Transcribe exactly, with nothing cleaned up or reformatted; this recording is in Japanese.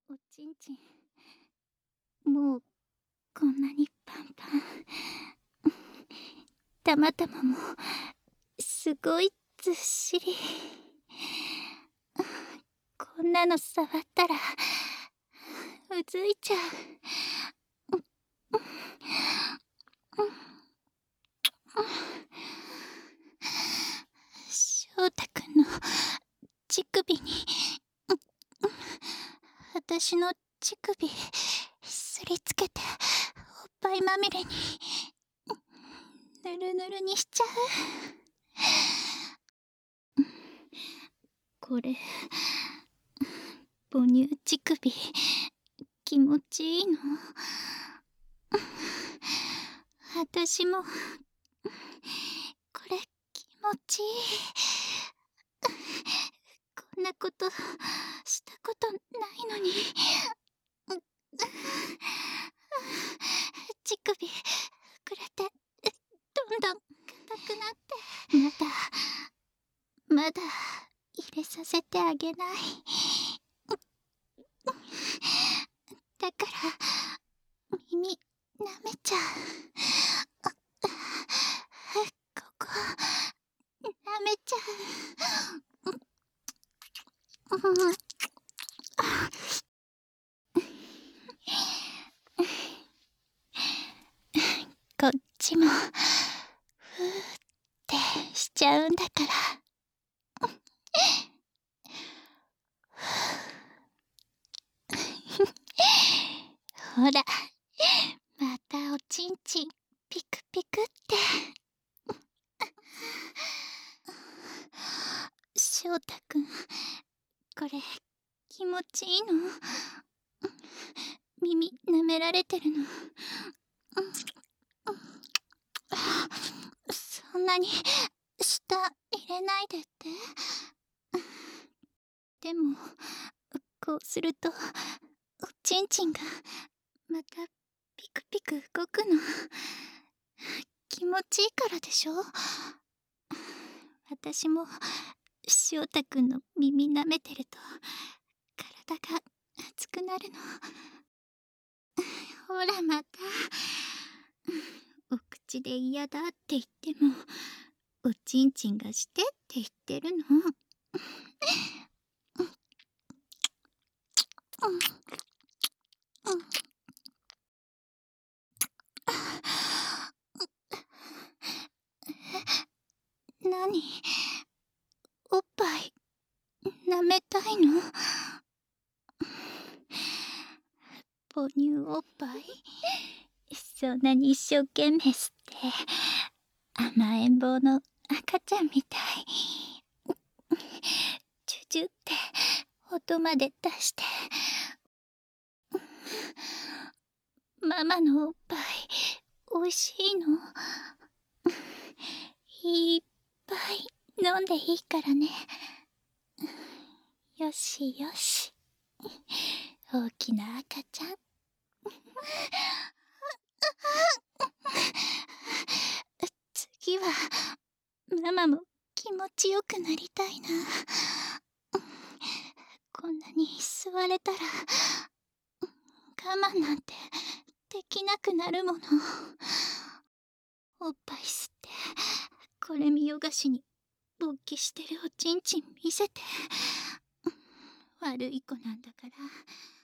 おちんちん、もうこんなにパンパン。たまたまもすごいずっしり。こんなの触ったらうずいちゃう。翔太くんの乳首に、私の乳首すりつけておっぱいまみれにぬるぬるにしちゃう。これ母乳乳首気持ちいいの？私もこれ気持ちいい。こんなことしたことないのに。乳首膨れてどんどん硬くなって、まだまだ入れさせてあげない。だから耳舐めちゃう。ここ舐めちゃう。こっちもふーってしちゃうんだから。ほら、またおちんちんピクピクって。翔太くん、これ気持ちいいの？耳舐められてるの？そんなに舌入れないでって。でもこうするとおちんちんがまたピクピク動くの。気持ちいいからでしょ？私も翔太くんの耳舐めてると体が熱くなるの。ほらまた。お口で嫌だって言ってもおちんちんがしてって言ってるの。なに？おっぱい舐めたいの？母乳おっぱいそんなに一生懸命吸って甘えん坊の赤ちゃんみたい。チュチュって音まで出して。ママのおっぱいおいしいの？いっぱい飲んでいいからね。よしよし、大きな赤ちゃん。次はママも気持ちよくなりたいな。こんなに吸われたら我慢なんてできなくなるもの。おっぱい吸ってこれ見よがしに勃起してるおちんちん見せて。悪い子なんだから